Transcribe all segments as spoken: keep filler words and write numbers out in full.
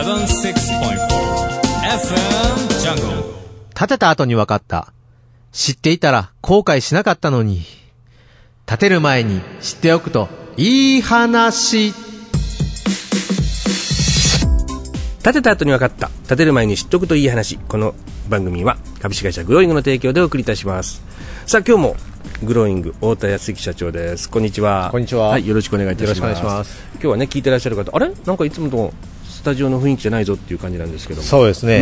ブンシックスポイントフォー エフエム ジャングル。 建てた後に分かった。知っていたら後悔しなかったのに。建てる前に知っておくといい話。 建てた後に分かった。建てる前に知っておくといい話。この番組は株式会社グローイングの提供でお送りいたします。さあ今日もグローイング太田康之社長です。こんにちは。 こんにちは。 はい、よろしくお願いいたします。 よろしくお願いします。 今日はね聞いてらっしゃる方、あれなんかいつものスタジオの雰囲気じゃないぞっていう感じなんですけども。 そうですね。 うん。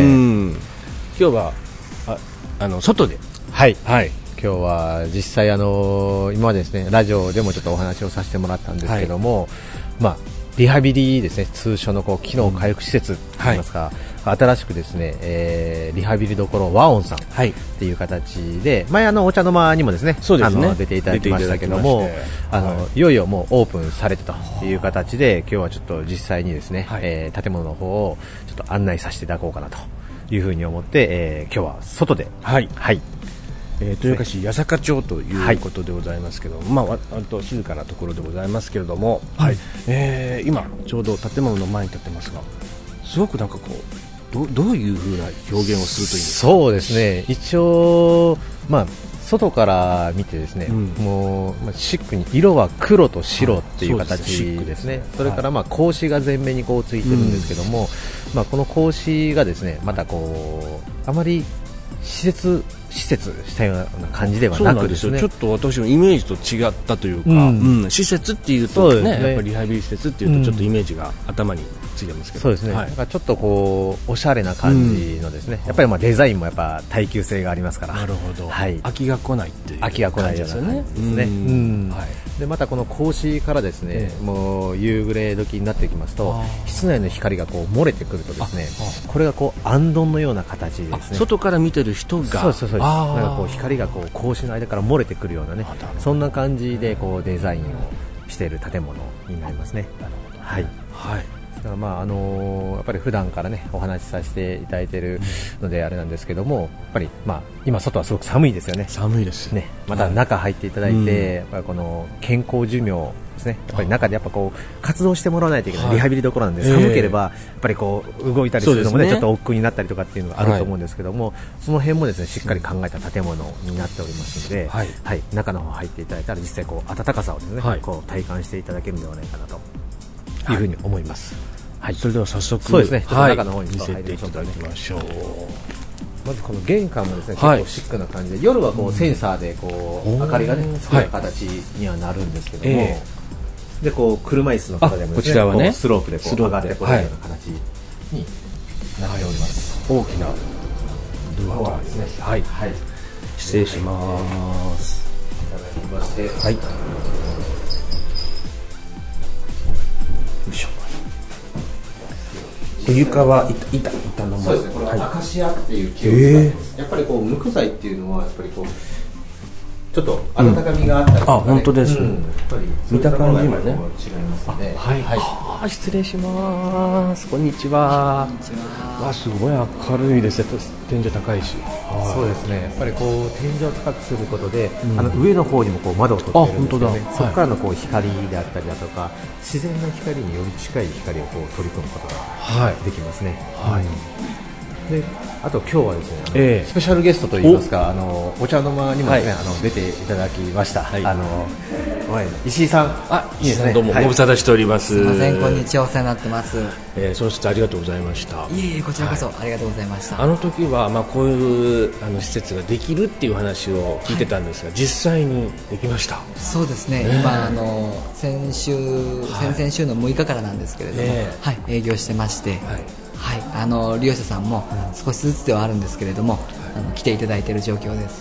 今日はああの外で。 はい。 はい。 今日は実際あの今までですねラジオでもちょっとお話をさせてもらったんですけども、はい、まあリハビリですね、通称のこう機能回復施設といいますか、はい、新しくですね、えー、リハビリどころ和音さんっていう形で、はい、前あのお茶の間にもですね、 そうですね、 あの出ていただきましたけども、あの、はい、いよいよもうオープンされてという形で、今日はちょっと実際にですね、はい、えー、建物の方をちょっと案内させていただこうかなというふうに思って、えー、今日は外で、 はい、 はい、 えー、豊岡市八坂町ということでございますけど、はい、まあ、割と静かなところでございますけれども、はい、えー、今ちょうど建物の前に立ってますが、すごくなんかこう ど, どういう風な表現をするといいですか。 そうですね、一応、まあ、外から見てですね、うん、もう、まあ、シックに色は黒と白っていう形ですね。それからまあ格子が前面にこうついてるんですけども、うん、まあ、この格子がですねまたこうあまり施設施設したような感じではなくですね、 ちょっと私のイメージと違ったというか、うんうん、施設っていうと ね, ねやっぱりリハビリ施設っていうとちょっとイメージが頭についてますけど、 そうですね、はい、なんかちょっとこうおしゃれな感じのですね、うん、やっぱりまあデザインもやっぱ耐久性がありますから、 なるほど、 はい、 飽きが来ないっていう飽きが来ないような感じですね、うんうん、はい、でまたこの格子からですね、うん、もう夕暮れ時になってきますと室内の光がこう漏れてくるとですね、これがこう暗灯のような形ですね、 外から見てる人がそうそうそうです、なんかこう光がこう格子の間から漏れてくるようなね、そんな感じでこうデザインをしている建物になりますね。はい、はい、だからまああのー、やっぱり普段からねお話しさせていただいているのであれなんですけども、やっぱりまあ今外はすごく寒いですよね。 寒いですね。また中入っていただいて、はい、やっぱりこの健康寿命ですね、やっぱり中でやっぱこう活動してもらわないといけない、はい、リハビリどころなんで、寒ければやっぱりこう動いたりするのもね、ちょっと億劫になったりとかっていうのがあると思うんですけども、はい、その辺もですねしっかり考えた建物になっておりますので、はいはい、中の方入っていただいたら実際こう暖かさをですね、はい、こう体感していただけるのではないかなというふうに思います。 はい、それでは早速そうですね、ちょっと中の方に見せていただきましょう。 まずこの玄関もですね、結構シックな感じで、夜はこうセンサーでこう明かりがねつくような形にはなるんですけども、えー、でこう車椅子の方でもですね、 こちらはねスロープでこう上がってこれるような形になっております。 大きなドアですね。はい、はい、失礼します。 いただきまして、はい、よいしょ。 床は板板のそうですね、これはアカシアっていう木を使ってます、えー、やっぱりこう無垢材っていうのはやっぱりこうちょっと温かみがあったりとか、ね、 うん、あ、本当です、うん、 やっぱり見た感じもね違いますね。 はい、はい、はあ、失礼します。こんにちは。こんにちは。わ、すごい明るいですね。天井高いし、 はい、そうですね、やっぱりこう天井を高くすることで、うん、あの上の方にもこう窓を取ってるんですよね。そこからのこう光であったりだとか、はい、自然な光により近い光をこう取り込むことができますね。はい、うん、であと今日はですね、えー、スペシャルゲストといいますか、おあのお茶の間にもですね、はい、あの出ていただきました、はい、あの石井さん、 あ、石井さん、どうもご無沙汰しております。 すみません、こんにちは、お世話になってます。 えー、その説ありがとうございました。 いえいえ、こちらこそ、はい、ありがとうございました。 あの時はまあこういうあの施設ができるっていう話を聞いてたんですが、はい、実際にできました。 そうですね、ね、今あの先週、はい、先々週のむいかからなんですけれども、ね、はい、営業してまして、はい、はい、あの利用者さんも少しずつではあるんですけれども、はい、あの来ていただいている状況です。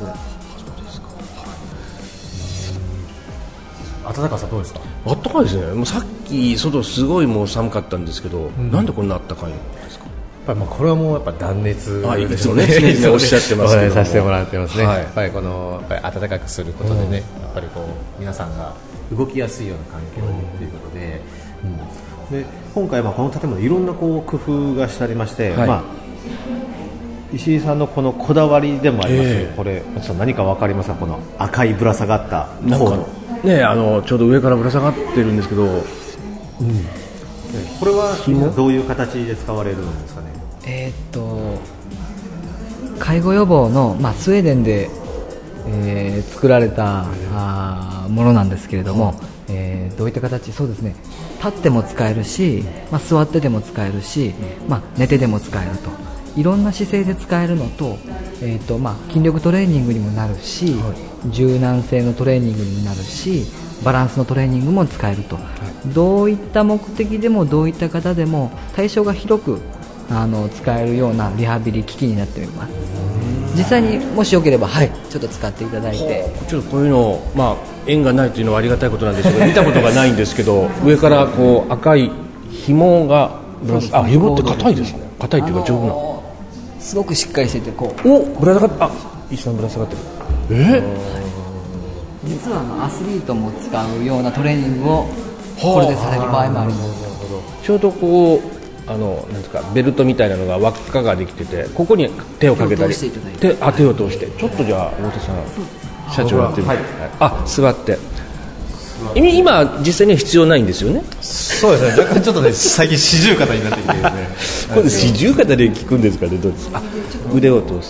暖かさどうですか。 暖かいですね。もうさっき外すごいもう寒かったんですけど、うん、なんでこんな暖かいんですか。やっぱりまあこれはもうやっぱ断熱で、 ね、いつもねおっしゃってますけども、 させてもらってますね。はい、やっぱりこのやっぱり暖かくすることでね、うん、やっぱりこう皆さんが動きやすいような環境ということで、うんうん、で今回はこの建物いろんなこう工夫がしてありまして、はい、まあ石井さんのこのこだわりでもあります、えー、これちょっと何か分かりますか。この赤いぶら下がったコードね、あのちょうど上からぶら下がってるんですけど、うん、 これはどういう形で使われるんですかね。 えー、っと介護予防の、まあ、スウェーデンで、えー、作られたあものなんですけれども、えー、どういった形、そうですね、立っても使えるし、まあ、座ってでも使えるし、まあ、寝てでも使えると、いろんな姿勢で使えるのと、えーとまあ、筋力トレーニングにもなるし、はい、柔軟性のトレーニングにもなるし、バランスのトレーニングも使えると、はい、どういった目的でもどういった方でも対象が広くあの使えるようなリハビリ機器になっております。実際にもしよければ、はい、ちょっと使っていただいて、 ちょっとこういうの、まあ、縁がないというのはありがたいことなんですけど見たことがないんですけど上からこう赤い紐がぶら下がって、あ、紐って硬いですね。硬いっていうか丈夫な、あのー、すごくしっかりしてて、こうおぶら下がって、あ、石さんぶら下がってる。えー、実はあのアスリートも使うようなトレーニングをこれでされる場合もあります。 ちょうどこうあのなんですか、ベルトみたいなのが輪っかができてて、ここに手をかけたり、手あ手を通して、ちょっとじゃあ太田さん社長やってみて、はい、あ、座って、今実際には必要ないんですよね。 そうですね、若干ちょっとね最近四十肩になってきてですねこれ四十肩で効くんですかね。どうですか。腕を通す。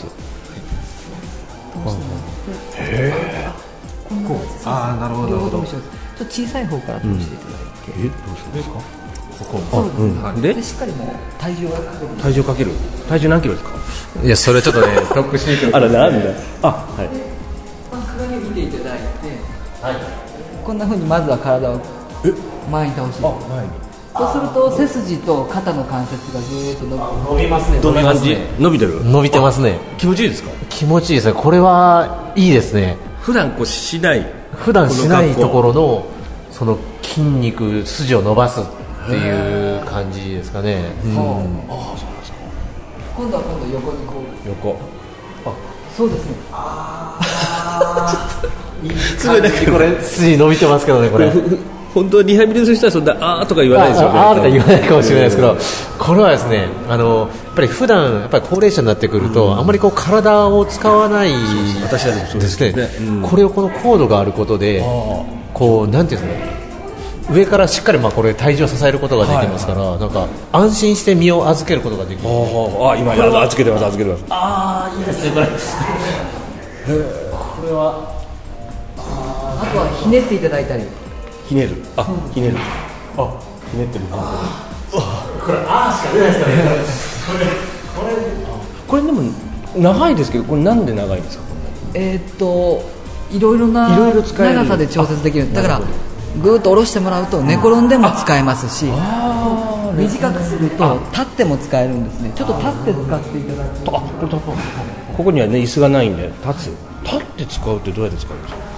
へえ。ああ、なるほど。 両方とも一緒です。ちょっと小さい方から通していただいて、 うん、え、どうするんですか。ここ、 そうです、うんはい、 で, でしっかりもう体重をかける。 体重かける。体重何キロですか。 いや、それちょっとねトップシークレット。 あら、なんだ。あ、はい。 まず鏡を見ていただいて、はい、こんな風にまずは体を前に倒して、あ、前に。そうすると背筋と肩の関節がずーっと伸び、 伸びますね。 どんな感じ？伸びてる？ 伸びてますね。 気持ちいいですか？ 気持ちいいですね。これはいいですね。 普段こうしない。 普段しないところのその筋肉筋を伸ばすっていう感じですかね。うん、ああ、そうなんですか。 今度は今度横にこう。 横。 あ、そうですね。 ああ。いい感じ。これ筋伸びてますけどね、これ。 本当はリハビリする人はそんなあーとか言わないですよね。 あーとか言わないかもしれないですけど、これはですね、あのやっぱり普段やっぱり高齢者になってくると、うん、あんまりこう体を使わない私たちもそうですね。 ですね、うん、これをこのコードがあることで、こうなんていうんですかね、上からしっかりまあこれ体重を支えることができますから、はいはい、なんか安心して身を預けることができる。 ああ、今預けてます預けてます。 ああ、いいですねこれ。これはあ, あとはひねっていただいたり。 ひねる、あ、ひねる、あ、ひねってる。 ああ、これあーしか出ないですからね。これこれこれでも長いですけど、これなんで長いんですか。 えー、っといろいろな長さで調節できる。だからぐーっと下ろしてもらうと寝転んでも使えますし、短くすると立っても使えるんですね。ちょっと立って使っていただくと、あ、 ここにはね椅子がないんで立つ。立って使うってどうやって使うんですか。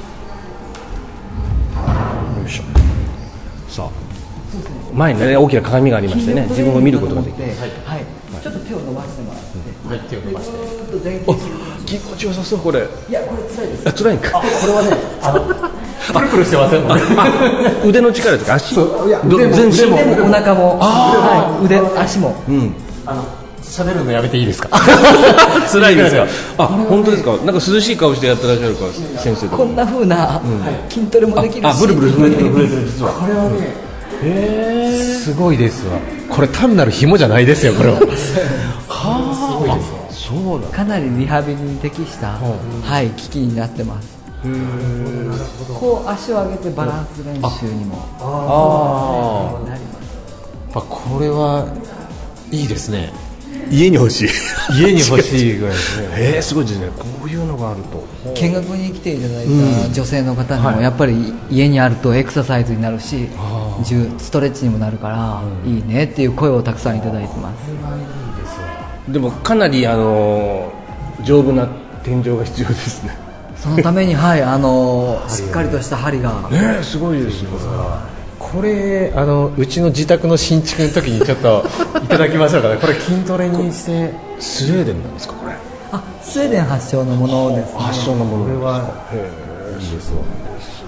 さあ、前にね大きな鏡がありましてね、自分を見ることができる。はい、はい、 ちょっと手を伸ばしてもらって、はい、手を伸ばして、ずっと前傾。気持ちよさそうこれ。 いや、これ辛いです。 あ、辛いんか。 あ、これはね、あのプルプルしてません。 腕の力とか足、 いや、腕も全身もお腹も、はい、腕、足も。うん。 あの喋るのやめていいですか。 辛いですか。あ、本当ですか。なんか涼しい顔してやってらっしゃるから先生とか。 こんな風な筋トレもできるし。 あ、ブルブル震えてる震えてる実は。 これはね、 へえ、すごいですわ。これ単なる紐じゃないですよこれは。はあ、そうだ。 かなりリハビリに適した、はい、機器になってます。こう足を上げてバランス練習にもなります。 これはいいですね。 家に欲しい。 家に欲しいぐらいですね。 えー、すごいですね。こういうのがあると。 見学に来ていただいた女性の方にもやっぱり家にあるとエクササイズになるし、ストレッチにもなるからいいねっていう声をたくさんいただいてます。 でもかなりあの丈夫な天井が必要ですね。 そのためにはいあのしっかりとした針がね、すごいですよ。 これあのうちの自宅の新築の時にちょっといただきましょうかね。これ筋トレにしてスウェーデンなんですかこれ。 あ、スウェーデン発祥のものですね。 発祥のものですか。 これはへえ、いいですわ。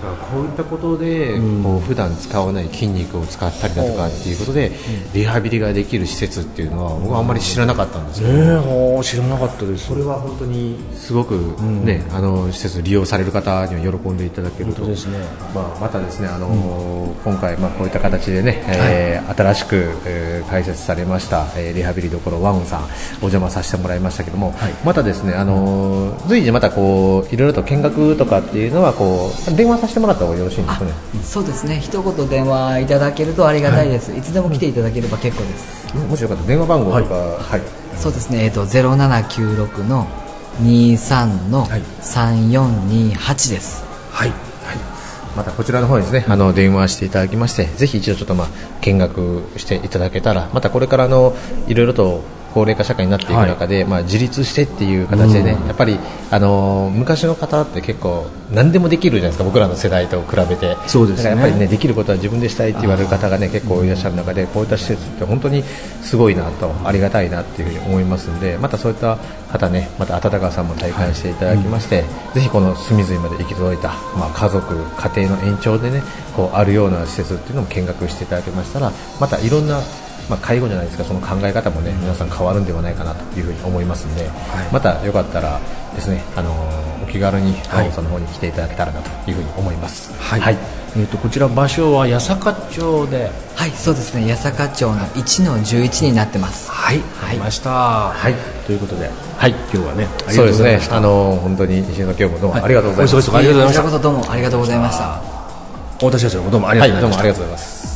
こういったことで、うん、こう普段使わない筋肉を使ったりだとかっていうことで、うん、リハビリができる施設っていうのは僕はあんまり知らなかったんですけど、 えー、知らなかったです。 それは本当にすごく、ね、うん、あの施設利用される方には喜んでいただけるとですね、まあ、またですね、あの、うん、今回、まあ、こういった形でね、えーはい、新しく、えー、開設されました、えー、リハビリどころワンオンさんお邪魔させてもらいましたけども、はい、またですね、あの随時またこういろいろと見学とかっていうのはこう電話させてもらった方がよろしいんですかね。 そうですね、一言電話いただけるとありがたいです、はい、いつでも来ていただければ結構です、 うん、もしよかったら電話番号とか、はいはい、 そうですね、えーと、ゼロななきゅうろくのにさんのさんよんにはちです。 はい、はい、またこちらの方にですね、あの電話していただきまして、ぜひ一度ちょっとまあ見学していただけたら、またこれからのいろいろと高齢化社会になっていく中で、はい、まあ、自立してっていう形でね、うん、やっぱり、あのー、昔の方って結構何でもできるじゃないですか、僕らの世代と比べて。 そうですね、 だからやっぱりね、できることは自分でしたいって言われる方がね結構いらっしゃる中で、こういった施設って本当にすごいなと、ありがたいなっていうふうに思いますので、またそういった方ね、また温かさも体感していただきまして、はい、うん、ぜひこの隅々まで行き届いた、まあ、家族家庭の延長でねこうあるような施設っていうのも見学していただけましたら、またいろんなまあ、介護じゃないですか、その考え方もね皆さん変わるんではないかなというふうに思いますので、はい、またよかったらですね、あのー、お気軽にワンオンさんの方に来ていただけたらなというふうに思います。 はい、はい、えー、とこちら場所は八坂町で。 はい、そうですね、八坂町のいちのじゅういちになってます。 はい、わかりました、はい、ということで、はい、今日はねありがとうございました。そうですね、あのー、本当に西野さん今日もどうもありがとうございました。 はい、お忙しいところありがとうございました。 こちらこそどうもありがとうございました。 太田社長もどうもありがとうございました。 はい、どうもありがとうございます。